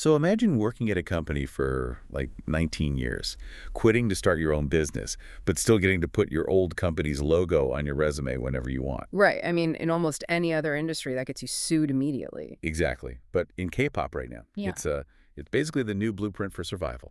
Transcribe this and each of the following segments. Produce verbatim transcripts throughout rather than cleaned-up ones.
So imagine working at a company for like nineteen years, quitting to start your own business, but still getting to put your old company's logo on your resume whenever you want. Right. I mean, in almost any other industry, that gets you sued immediately. Exactly. But in K-pop right now, Yeah. it's uh, it's basically the new blueprint for survival.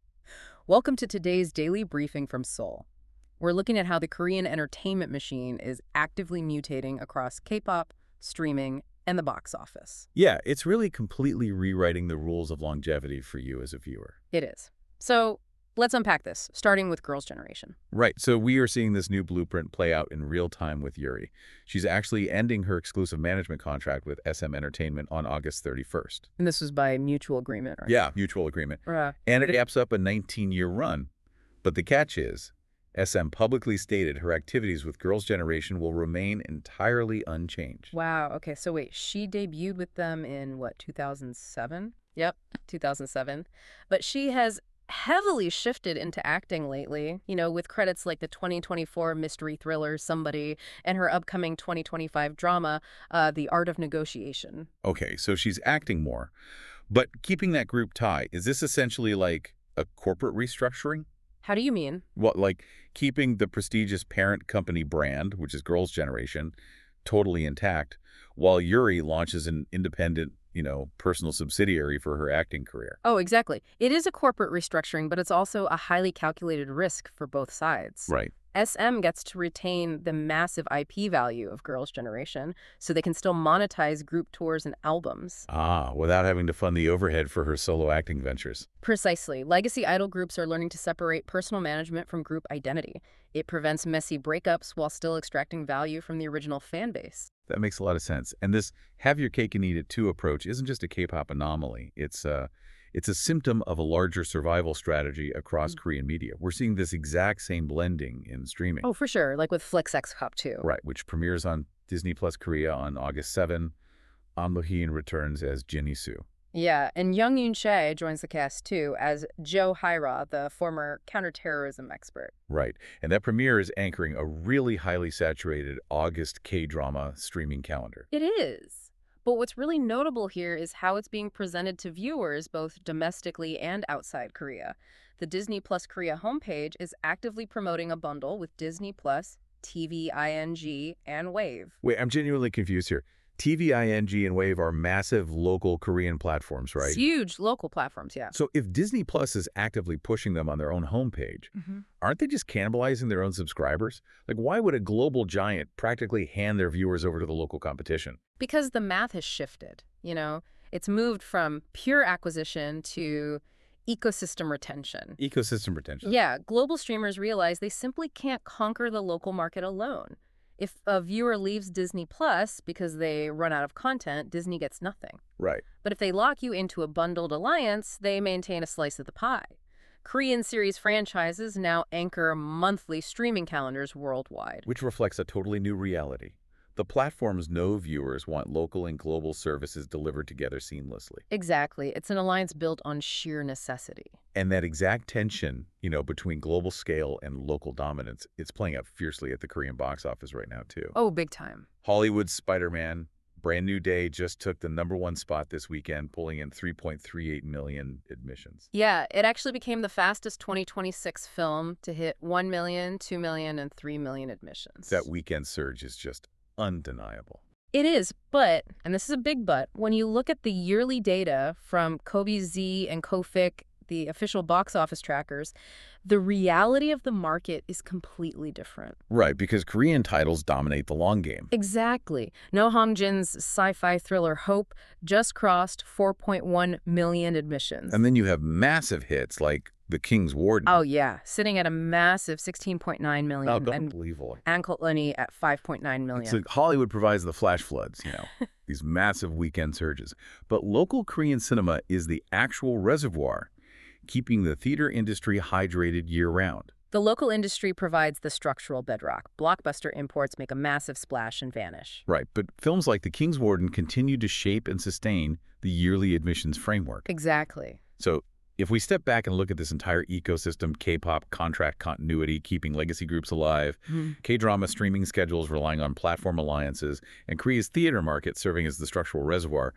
Welcome to today's daily briefing from Seoul. We're looking at how the Korean entertainment machine is actively mutating across K-pop, streaming, and the box office. Yeah, it's really completely rewriting the rules of longevity for you as a viewer. It is. So let's unpack this, starting with Girls' Generation. Right, so we are seeing this new blueprint play out in real time with Yuri. She's actually ending her exclusive management contract with S M Entertainment on August thirty-first. And this was by mutual agreement, right? Yeah, mutual agreement. Uh, And it wraps up a nineteen-year run. But the catch is, S M publicly stated her activities with Girls' Generation will remain entirely unchanged. wow. Okay, so wait, she debuted with them in, what, two thousand seven? Yep, two thousand seven. But she has heavily shifted into acting lately, you know, with credits like the twenty twenty-four mystery thriller Somebody and her upcoming twenty twenty-five drama, uh, The Art of Negotiation. Okay, so she's acting more. But keeping that group tie, is this essentially like a corporate restructuring? How do you mean? What, like keeping the prestigious parent company brand, which is Girls' Generation, totally intact, while Yuri launches an independent, you know, personal subsidiary for her acting career? Oh, exactly. It is a corporate restructuring, but it's also a highly calculated risk for both sides. Right. S M gets to retain the massive I P value of Girls' Generation, so they can still monetize group tours and albums. Ah, without having to fund the overhead for her solo acting ventures. Precisely. Legacy idol groups are learning to separate personal management from group identity. It prevents messy breakups while still extracting value from the original fan base. That makes a lot of sense. And this have your cake and eat it too approach isn't just a K-pop anomaly. It's uh, it's a symptom of a larger survival strategy across Mm. Korean media. We're seeing this exact same blending in streaming. Oh, for sure, like with FlixX Cup too. Right, which premieres on Disney Plus Korea on August seventh. Ahn Lo-hee returns as Jin Soo. Yeah, and Young Yoon Chae joins the cast too as Joe Hyra, the former counterterrorism expert. Right, and that premiere is anchoring a really highly saturated August K-drama streaming calendar. It is. But what's really notable here is how it's being presented to viewers both domestically and outside Korea. The Disney Plus Korea homepage is actively promoting a bundle with Disney Plus, T V I N G, and Wave. Wait, I'm genuinely confused here. T V I N G and Wave are massive local Korean platforms, right? It's huge local platforms, yeah. So if Disney Plus is actively pushing them on their own homepage, aren't they just cannibalizing their own subscribers? Like, why would a global giant practically hand their viewers over to the local competition? Because the math has shifted, you know? It's moved from pure acquisition to ecosystem retention. Ecosystem retention. Yeah, global streamers realize they simply can't conquer the local market alone. If a viewer leaves Disney Plus because they run out of content, Disney gets nothing. Right. But if they lock you into a bundled alliance, they maintain a slice of the pie. Korean series franchises now anchor monthly streaming calendars worldwide. Which reflects a totally new reality. The platforms know viewers want local and global services delivered together seamlessly. Exactly. It's an alliance built on sheer necessity. And that exact tension, you know, between global scale and local dominance, it's playing out fiercely at the Korean box office right now, too. Oh, big time. Hollywood's Spider-Man, Brand New Day just took the number one spot this weekend, pulling in three point three eight million admissions. Yeah, it actually became the fastest twenty twenty-six film to hit one million, two million, and three million admissions. That weekend surge is just undeniable. It is, but, and this is a big but, when you look at the yearly data from Kobe Z and Kofik, the official box office trackers, the reality of the market is completely different. Right, because Korean titles dominate the long game. Exactly. No Hong Jin's sci-fi thriller Hope just crossed four point one million admissions. And then you have massive hits like The King's Warden. Oh, yeah, sitting at a massive sixteen point nine million. Oh, and unbelievable. Ankle Lenny at five point nine million. It's like Hollywood provides the flash floods, you know, these massive weekend surges. But local Korean cinema is the actual reservoir, keeping the theater industry hydrated year-round. The local industry provides the structural bedrock. Blockbuster imports make a massive splash and vanish. Right, but films like The King's Warden continue to shape and sustain the yearly admissions framework. Exactly. So if we step back and look at this entire ecosystem, K-pop, contract continuity, keeping legacy groups alive, Mm-hmm. K-drama streaming schedules relying on platform alliances, and Korea's theater market serving as the structural reservoir,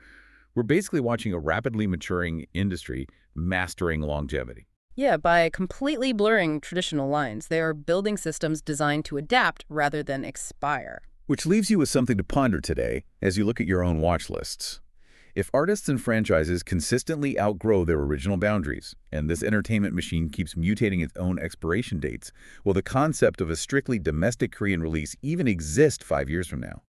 We're basically watching a rapidly maturing industry mastering longevity. Yeah, by completely blurring traditional lines, they are building systems designed to adapt rather than expire. Which leaves you with something to ponder today as you look at your own watch lists. If artists and franchises consistently outgrow their original boundaries, and this entertainment machine keeps mutating its own expiration dates, will the concept of a strictly domestic Korean release even exist five years from now?